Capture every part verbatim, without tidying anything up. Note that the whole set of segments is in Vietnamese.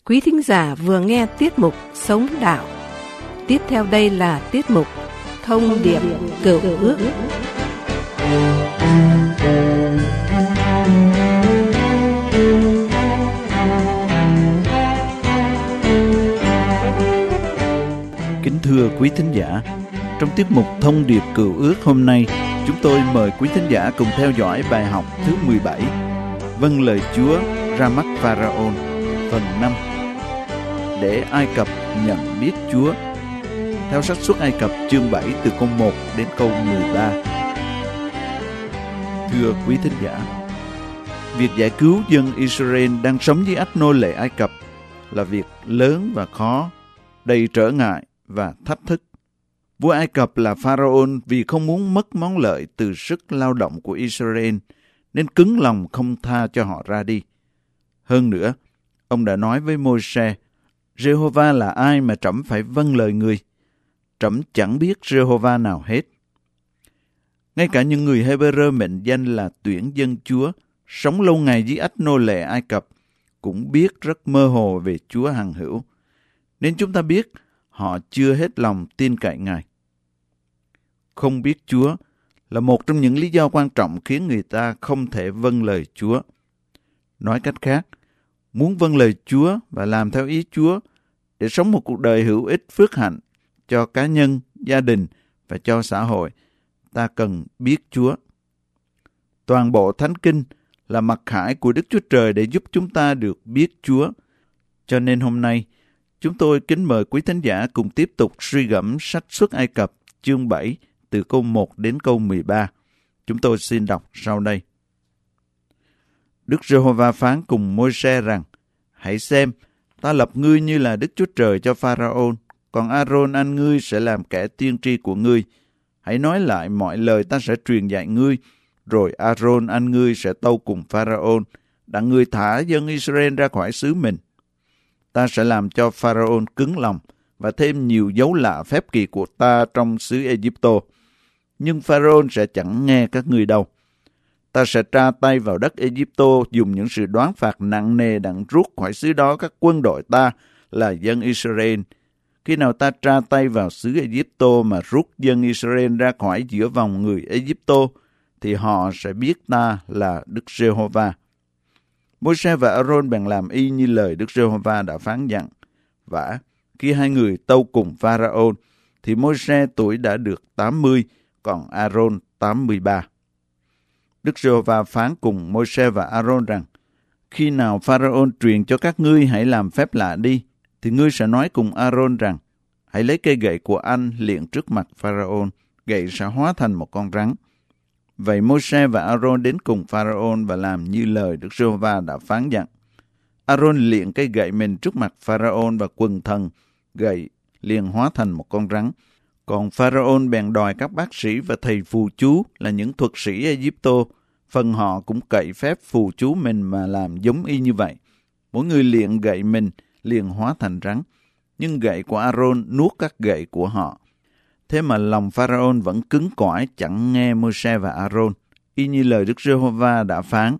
Quý thính giả vừa nghe tiết mục Sống Đạo. Tiếp theo đây là tiết mục Thông điệp Cựu Ước. Kính thưa quý thính giả, trong tiết mục Thông điệp Cựu Ước hôm nay, chúng tôi mời quý thính giả cùng theo dõi bài học thứ mười bảy, Vâng lời Chúa ra mắt Pharaon, phần năm. Để Ai Cập nhận biết Chúa. Theo sách Xuất Ai Cập chương bảy từ câu một đến câu mười ba. Thưa quý thính giả, việc giải cứu dân Israel đang sống dưới ách nô lệ Ai Cập là việc lớn và khó, đầy trở ngại và thách thức. Vua Ai Cập là Pharaon vì không muốn mất món lợi từ sức lao động của Israel, nên cứng lòng không tha cho họ ra đi. Hơn nữa, ông đã nói với Môi-se, Giê-hô-va là ai mà trẫm phải vâng lời người? Trẫm chẳng biết Giê-hô-va nào hết. Ngay cả những người Hê-bê-rơ mệnh danh là tuyển dân Chúa, sống lâu ngày dưới ách nô lệ Ai Cập, cũng biết rất mơ hồ về Chúa hằng hữu. Nên chúng ta biết họ chưa hết lòng tin cậy Ngài. Không biết Chúa là một trong những lý do quan trọng khiến người ta không thể vâng lời Chúa. Nói cách khác, muốn vâng lời Chúa và làm theo ý Chúa để sống một cuộc đời hữu ích phước hạnh cho cá nhân, gia đình và cho xã hội, ta cần biết Chúa. Toàn bộ Thánh Kinh là mặc khải của Đức Chúa Trời để giúp chúng ta được biết Chúa. Cho nên hôm nay, chúng tôi kính mời quý thính giả cùng tiếp tục suy gẫm sách Xuất Ai Cập chương bảy từ câu một đến câu mười ba. Chúng tôi xin đọc sau đây. Đức Giê-hô-va phán cùng Môi-se rằng, hãy xem, ta lập ngươi như là Đức Chúa Trời cho Pharaon, còn A-rôn anh ngươi sẽ làm kẻ tiên tri của ngươi. Hãy nói lại mọi lời ta sẽ truyền dạy ngươi, rồi A-rôn anh ngươi sẽ tâu cùng Pharaon, đặng ngươi thả dân Israel ra khỏi xứ mình. Ta sẽ làm cho Pharaon cứng lòng và thêm nhiều dấu lạ phép kỳ của ta trong xứ Ai-cập. Nhưng Pharaon sẽ chẳng nghe các ngươi đâu. Ta sẽ tra tay vào đất Ai-cập dùng những sự đoán phạt nặng nề đặng rút khỏi xứ đó các quân đội ta là dân Israel. Khi nào ta tra tay vào xứ Ai-cập mà rút dân Israel ra khỏi giữa vòng người Ai-cập, thì họ sẽ biết ta là Đức Giê-hô-va. Môi-se và A-rôn bèn làm y như lời Đức Giê-hô-va đã phán dặn. Vả, khi hai người tâu cùng Pharaon, thì Môi-se tuổi đã được tám mươi, còn A-rôn tám mươi ba. Đức Giê-hô-va phán cùng Môi-se và A-rôn rằng, khi nào Pharaon truyền cho các ngươi hãy làm phép lạ đi, thì ngươi sẽ nói cùng A-rôn rằng, hãy lấy cây gậy của anh liệng trước mặt Pharaon, gậy sẽ hóa thành một con rắn. Vậy Môi-se và A-rôn đến cùng Pharaon và làm như lời Đức Giê-hô-va đã phán dặn. A-rôn liệng cây gậy mình trước mặt Pharaon và quần thần, gậy liền hóa thành một con rắn. Còn Pharaon bèn đòi các bác sĩ và thầy phù chú là những thuật sĩ Ai-cập, phần họ cũng cậy phép phù chú mình mà làm giống y như vậy. Mỗi người liệng gậy mình liền hóa thành rắn, nhưng gậy của A-rôn nuốt các gậy của họ. Thế mà lòng Pharaon vẫn cứng cỏi chẳng nghe Môi-se và A-rôn, y như lời Đức Giê-hô-va đã phán.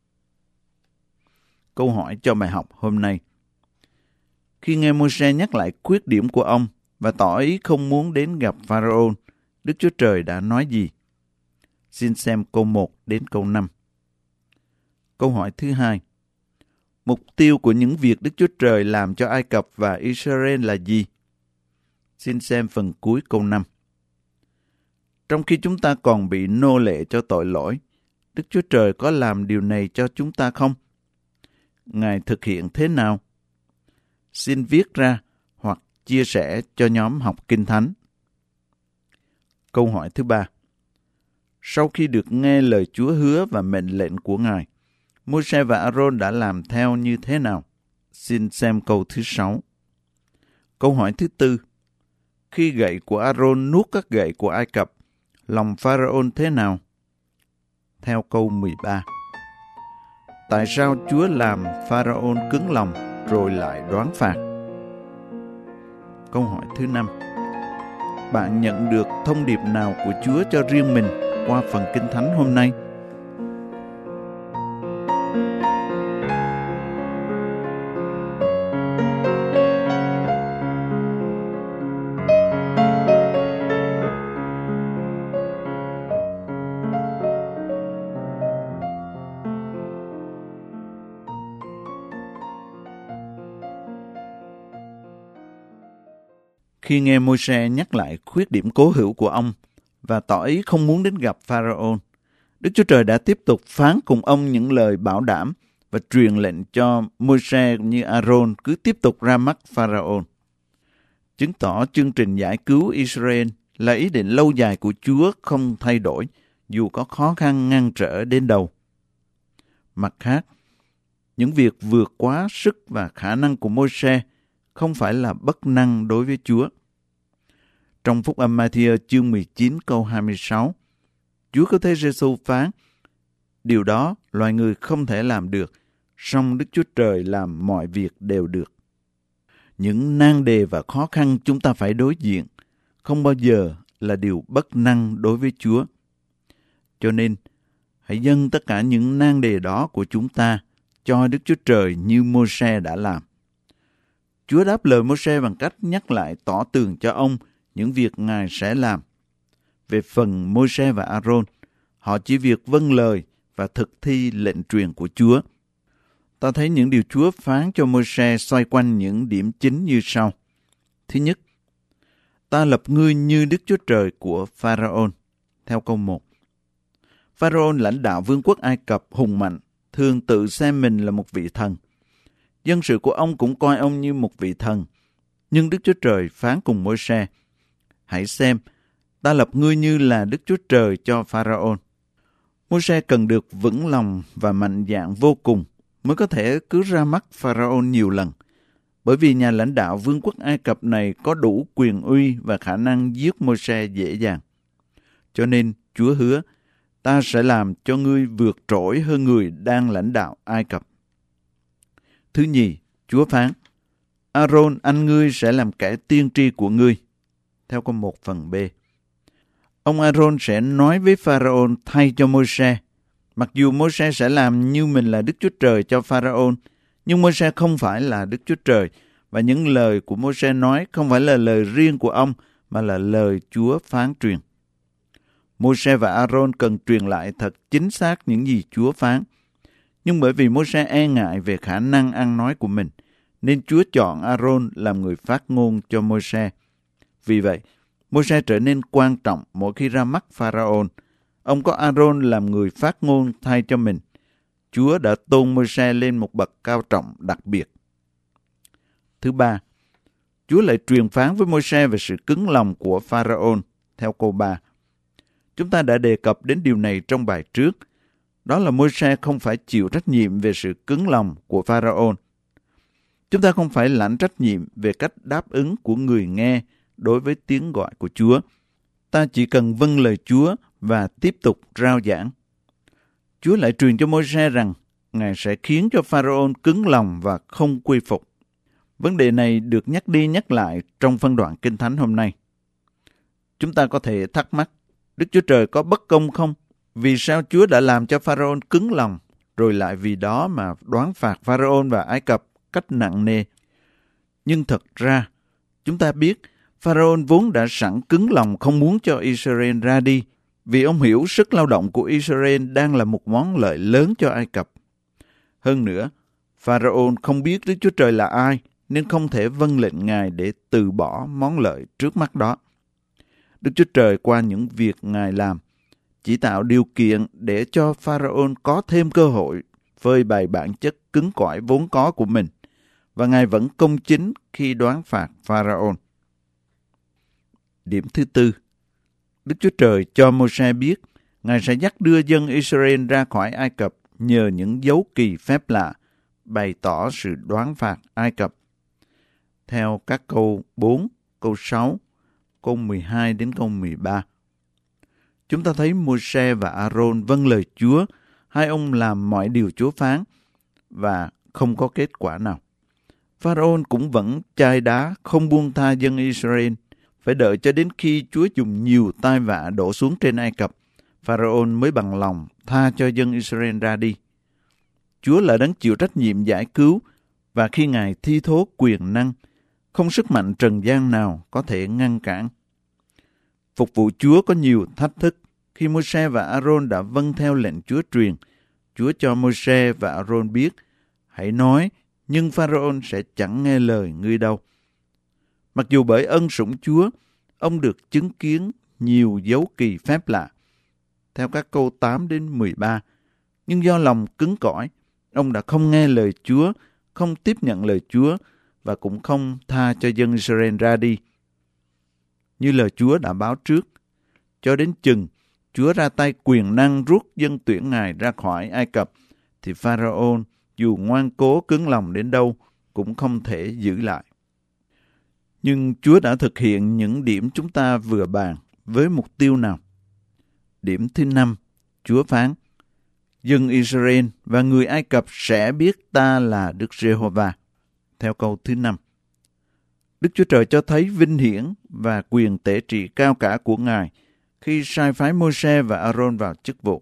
Câu hỏi cho bài học hôm nay. Khi nghe Môi-se nhắc lại khuyết điểm của ông và tỏ ý không muốn đến gặp Pharaon, Đức Chúa Trời đã nói gì? Xin xem câu một đến câu năm. Câu hỏi thứ hai. Mục tiêu của những việc Đức Chúa Trời làm cho Ai Cập và Israel là gì? Xin xem phần cuối câu năm. Trong khi chúng ta còn bị nô lệ cho tội lỗi, Đức Chúa Trời có làm điều này cho chúng ta không? Ngài thực hiện thế nào? Xin viết ra hoặc chia sẻ cho nhóm học Kinh Thánh. Câu hỏi thứ ba. Sau khi được nghe lời Chúa hứa và mệnh lệnh của Ngài, Môi-se và A-rôn đã làm theo như thế nào? Xin xem câu thứ sáu. Câu hỏi thứ tư. Khi gậy của A-rôn nuốt các gậy của Ai Cập, lòng Pharaon thế nào? Theo câu mười ba. Tại sao Chúa làm Pharaon cứng lòng rồi lại đoán phạt? Câu hỏi thứ năm. Bạn nhận được thông điệp nào của Chúa cho riêng mình qua phần Kinh Thánh hôm nay? khi nghe Môi-se nhắc lại khuyết điểm cố hữu của ông và tỏ ý không muốn đến gặp Pharaoh, Đức Chúa Trời đã tiếp tục phán cùng ông những lời bảo đảm và truyền lệnh cho Môi-se như A-rôn cứ tiếp tục ra mắt Pharaoh. Chứng tỏ chương trình giải cứu Israel là ý định lâu dài của Chúa không thay đổi, dù có khó khăn ngăn trở đến đâu. Mặt khác, những việc vượt quá sức và khả năng của Môi-se không phải là bất năng đối với Chúa. Trong Phúc âm Ma-thi-ơ chương mười chín câu hai mươi sáu, Chúa có thấy Giê-xu phán, điều đó loài người không thể làm được, song Đức Chúa Trời làm mọi việc đều được. Những nan đề và khó khăn chúng ta phải đối diện không bao giờ là điều bất năng đối với Chúa. Cho nên, hãy dâng tất cả những nan đề đó của chúng ta cho Đức Chúa Trời như Môi-se đã làm. Chúa đáp lời Môi-se bằng cách nhắc lại tỏ tường cho ông những việc Ngài sẽ làm. Về phần Môi-se và A-rôn, họ chỉ việc vâng lời và thực thi lệnh truyền của Chúa. Ta thấy những điều Chúa phán cho Môi-se xoay quanh những điểm chính như sau. Thứ nhất, ta lập ngươi như Đức Chúa Trời của Pharaoh, theo câu một. Pharaoh lãnh đạo vương quốc Ai Cập hùng mạnh, thường tự xem mình là một vị thần. Dân sự của ông cũng coi ông như một vị thần. Nhưng Đức Chúa Trời phán cùng Môi-se, hãy xem, ta lập ngươi như là Đức Chúa Trời cho Pharaoh. Môi-se cần được vững lòng và mạnh dạn vô cùng mới có thể cứ ra mắt Pharaoh nhiều lần, bởi vì nhà lãnh đạo vương quốc Ai Cập này có đủ quyền uy và khả năng giết Môi-se dễ dàng. Cho nên Chúa hứa, ta sẽ làm cho ngươi vượt trội hơn người đang lãnh đạo Ai Cập. Thứ nhì, Chúa phán, A-rôn anh ngươi sẽ làm kẻ tiên tri của ngươi, theo câu một phần B. Ông A-rôn sẽ nói với Pharaoh thay cho Môi-se. Mặc dù Môi-se sẽ làm như mình là Đức Chúa Trời cho Pharaoh, nhưng Môi-se không phải là Đức Chúa Trời, và những lời của Môi-se nói không phải là lời riêng của ông, mà là lời Chúa phán truyền. Môi-se và A-rôn cần truyền lại thật chính xác những gì Chúa phán. Nhưng bởi vì Môi-se e ngại về khả năng ăn nói của mình, nên Chúa chọn A-rôn làm người phát ngôn cho Môi-se. Vì vậy, Môi-se trở nên quan trọng mỗi khi ra mắt Pharaoh. Ông có A-rôn làm người phát ngôn thay cho mình. Chúa đã tôn Môi-se lên một bậc cao trọng đặc biệt. Thứ ba, Chúa lại truyền phán với Môi-se về sự cứng lòng của Pharaoh, theo câu ba. Chúng ta đã đề cập đến điều này trong bài trước. Đó là Môi-se không phải chịu trách nhiệm về sự cứng lòng của Pharaoh. Chúng ta không phải lãnh trách nhiệm về cách đáp ứng của người nghe đối với tiếng gọi của Chúa. Ta chỉ cần vâng lời Chúa và tiếp tục rao giảng. Chúa lại truyền cho Môi-se rằng Ngài sẽ khiến cho Pharaoh cứng lòng và không quy phục. Vấn đề này được nhắc đi nhắc lại trong phân đoạn Kinh Thánh hôm nay. Chúng ta có thể thắc mắc, Đức Chúa Trời có bất công không? Vì sao Chúa đã làm cho Pharaoh cứng lòng, rồi lại vì đó mà đoán phạt Pharaoh và Ai Cập cách nặng nề? Nhưng thật ra, chúng ta biết Pharaoh vốn đã sẵn cứng lòng không muốn cho Israel ra đi, vì ông hiểu sức lao động của Israel đang là một món lợi lớn cho Ai Cập. Hơn nữa, Pharaoh không biết Đức Chúa Trời là ai, nên không thể vâng lệnh Ngài để từ bỏ món lợi trước mắt đó. Đức Chúa Trời qua những việc Ngài làm, chỉ tạo điều kiện để cho Pharaoh có thêm cơ hội phơi bày bản chất cứng cỏi vốn có của mình, và Ngài vẫn công chính khi đoán phạt Pharaoh. Điểm thứ tư, Đức Chúa Trời cho Môi-se biết Ngài sẽ dắt đưa dân Israel ra khỏi Ai Cập nhờ những dấu kỳ phép lạ, bày tỏ sự đoán phạt Ai Cập. Theo các câu bốn, câu sáu, câu mười hai đến câu mười ba. Chúng ta thấy Môi-se và A-rôn vâng lời Chúa, hai ông làm mọi điều Chúa phán, và không có kết quả nào. Pharaoh cũng vẫn chai đá, không buông tha dân Israel, phải đợi cho đến khi Chúa dùng nhiều tai vạ đổ xuống trên Ai Cập, Pharaoh mới bằng lòng tha cho dân Israel ra đi. Chúa là đấng chịu trách nhiệm giải cứu, và khi Ngài thi thố quyền năng, không sức mạnh trần gian nào có thể ngăn cản. Phục vụ Chúa có nhiều thách thức. Khi Môi-se và A-rôn đã vâng theo lệnh Chúa truyền, Chúa cho Môi-se và A-rôn biết, hãy nói, nhưng Pharaoh sẽ chẳng nghe lời ngươi đâu. Mặc dù bởi ân sủng Chúa, ông được chứng kiến nhiều dấu kỳ phép lạ, theo các câu tám đến mười ba. Nhưng do lòng cứng cỏi, ông đã không nghe lời Chúa, không tiếp nhận lời Chúa và cũng không tha cho dân Israel ra đi. Như lời Chúa đã báo trước, cho đến chừng Chúa ra tay quyền năng rút dân tuyển Ngài ra khỏi Ai Cập, thì Pharaoh dù ngoan cố cứng lòng đến đâu cũng không thể giữ lại. Nhưng Chúa đã thực hiện những điểm chúng ta vừa bàn với mục tiêu nào? Điểm thứ năm, Chúa phán, dân Israel và người Ai Cập sẽ biết ta là Đức Giê-hô-va. Theo câu thứ năm, Đức Chúa Trời cho thấy vinh hiển và quyền tể trị cao cả của Ngài khi sai phái Môi-se và A-rôn vào chức vụ.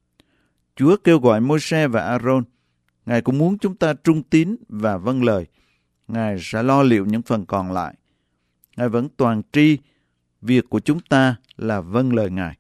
Chúa kêu gọi Môi-se và A-rôn. Ngài cũng muốn chúng ta trung tín và vâng lời. Ngài sẽ lo liệu những phần còn lại. Ngài vẫn toàn tri, việc của chúng ta là vâng lời Ngài.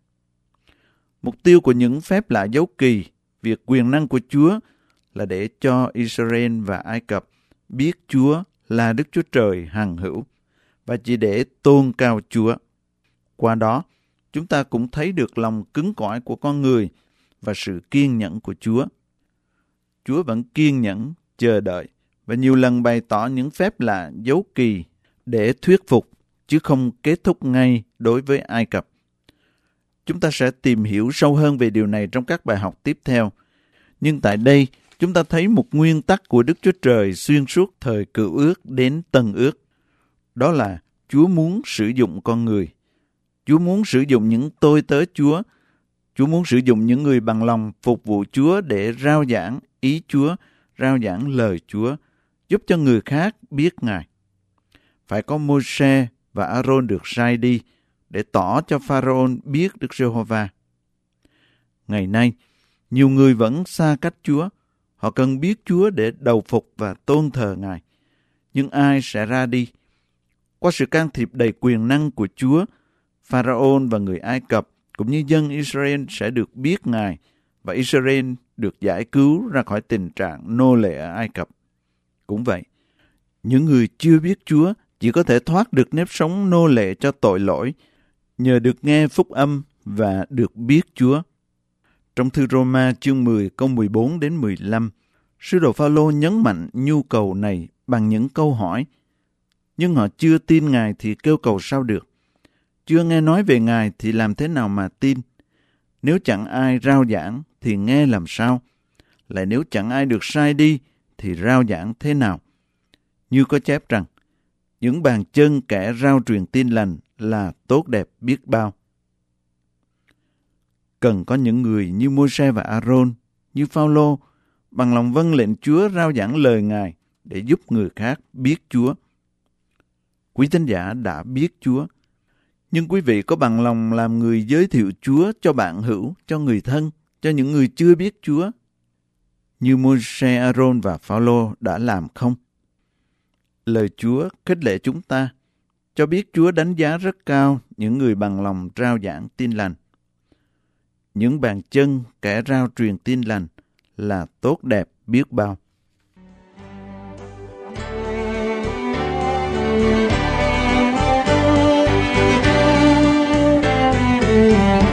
Mục tiêu của những phép lạ dấu kỳ, việc quyền năng của Chúa là để cho Israel và Ai Cập biết Chúa là Đức Chúa Trời hằng hữu và chỉ để tôn cao Chúa. Qua đó, chúng ta cũng thấy được lòng cứng cỏi của con người và sự kiên nhẫn của Chúa. Chúa vẫn kiên nhẫn, chờ đợi và nhiều lần bày tỏ những phép lạ dấu kỳ để thuyết phục, chứ không kết thúc ngay đối với Ai Cập. Chúng ta sẽ tìm hiểu sâu hơn về điều này trong các bài học tiếp theo. Nhưng tại đây, chúng ta thấy một nguyên tắc của Đức Chúa Trời xuyên suốt thời Cựu Ước đến Tân Ước. Đó là Chúa muốn sử dụng con người. Chúa muốn sử dụng những tôi tớ Chúa. Chúa muốn sử dụng những người bằng lòng phục vụ Chúa để rao giảng ý Chúa, rao giảng lời Chúa, giúp cho người khác biết Ngài. Phải có Môi-se và A-rôn được sai đi để tỏ cho Pharaoh biết Đức Giê-hô-va. Ngày nay, nhiều người vẫn xa cách Chúa. Họ cần biết Chúa để đầu phục và tôn thờ Ngài. Nhưng ai sẽ ra đi? Qua sự can thiệp đầy quyền năng của Chúa, Pharaoh và người Ai Cập cũng như dân Israel sẽ được biết Ngài và Israel được giải cứu ra khỏi tình trạng nô lệ ở Ai Cập. Cũng vậy, những người chưa biết Chúa chỉ có thể thoát được nếp sống nô lệ cho tội lỗi nhờ được nghe phúc âm và được biết Chúa. Trong thư Roma chương mười câu mười bốn đến mười lăm, sứ đồ Phao-lô nhấn mạnh nhu cầu này bằng những câu hỏi. Nhưng họ chưa tin Ngài thì kêu cầu sao được? Chưa nghe nói về Ngài thì làm thế nào mà tin? Nếu chẳng ai rao giảng thì nghe làm sao? Lại nếu chẳng ai được sai đi thì rao giảng thế nào? Như có chép rằng, những bàn chân kẻ rao truyền tin lành là tốt đẹp biết bao. Cần có những người như Môi-se và A-rôn, như Phao-lô, bằng lòng vâng lệnh Chúa rao giảng lời Ngài để giúp người khác biết Chúa. Quý thính giả đã biết Chúa, nhưng quý vị có bằng lòng làm người giới thiệu Chúa cho bạn hữu, cho người thân, cho những người chưa biết Chúa, như Môi-se, A-rôn và Phao-lô đã làm không? Lời Chúa khích lệ chúng ta, cho biết Chúa đánh giá rất cao những người bằng lòng rao giảng tin lành. Những bàn chân kẻ rao truyền tin lành là tốt đẹp biết bao. Thank you.